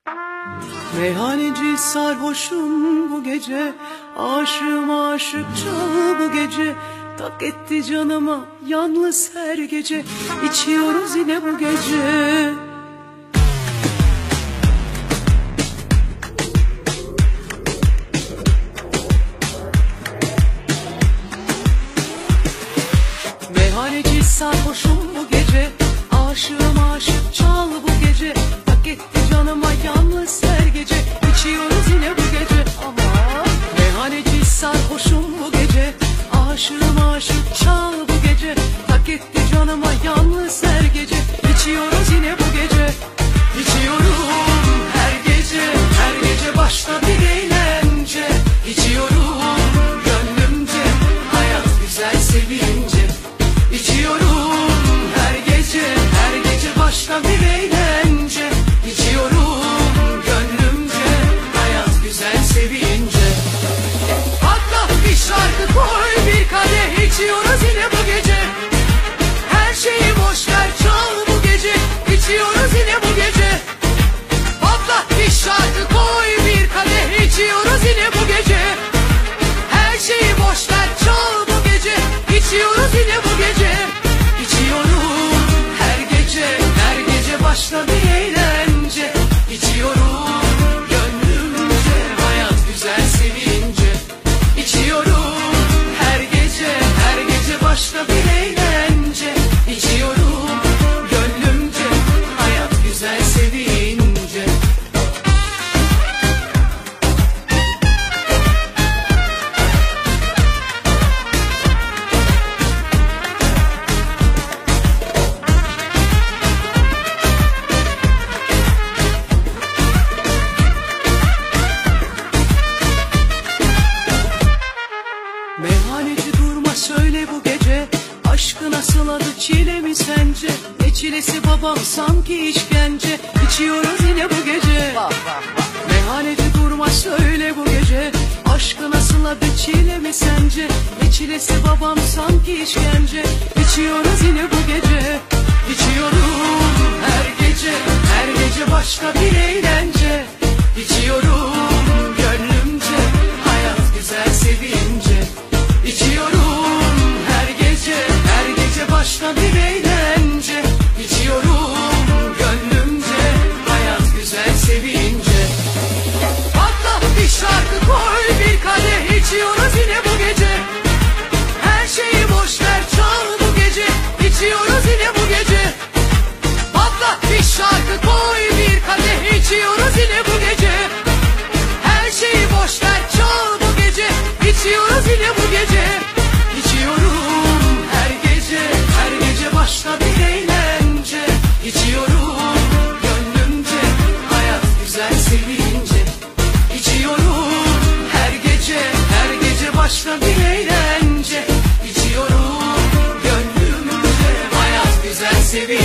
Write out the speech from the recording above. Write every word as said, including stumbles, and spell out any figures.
Meyhaneci sarhoşum bu gece, aşığım aşık çal bu gece. Tak etti canıma yalnız her gece, içiyoruz yine bu gece. Meyhaneci sarhoşum bu gece, aşığım aşık çal bu gece. Tak etti canıma yalnız her gece, içiyoruz yine bu gece. Ama meyhaneci sarhoşum bu gece, aşığım aşık çal bu gece. Tak etti canıma yalnız her gece, içiyoruz yine bu gece. İçiyorum her gece, her gece başta bir eğlence. İçiyorum gönlümce, hayat güzel sevince. İçiyorum her gece, her gece başka bir eğlence. İçiyorum gönlümce, hayat güzel sevince. Patlat bir şarkı koy bir kadeh, içiyoruz yine bu gece. Her şeyi boş ver çal bu gece, içiyoruz yine bu gece. Patlat bir şarkı koy bir kadeh, içiyoruz yine bu gece. Her şeyi boş ver çal bu gece, içiyoruz yine bu gece. İçiyorum her gece, her gece başka bir eğlence. İçiyorum gönlümce, hayat güzel sevince. İçiyorum her gece, her gece başka bir eğlence. İçiyorum gönlümce, hayat güzel sevince. Meyhaneci durma söyle bu gece, aşkı nasıl adı çile mi sence? Ne çilesi babam sanki işkence, içiyoruz yine bu gece. Meyhaneci durma söyle bu gece, aşkı nasıl adı çile mi sence? Ne çilesi babam sanki işkence, içiyoruz yine bu gece. İçiyorum her gece, her gece başka bir eğlence. İçiyorum gönlümce, hayat güzel sevince. İçiyorum her gece, her gece başka bir eğlence. İçiyorum gönlümce, hayat güzel sevince. Patlat bir şarkı koy bir kadeh, içiyoruz yine bu gece. Her şeyi boş ver çal bu gece, içiyoruz yine bu gece. Patlat bir şarkı koy bir kadeh, içiyoruz yine bu gece. Her şeyi boş ver çal bu gece, içiyoruz yine bu gece. İçiyorum her gece, her gece başka bir eğlence. İçiyorum gönlümce, hayat güzel sevince. İçiyorum her gece, her gece başka bir eğlence. İçiyorum gönlümce, hayat güzel sevince.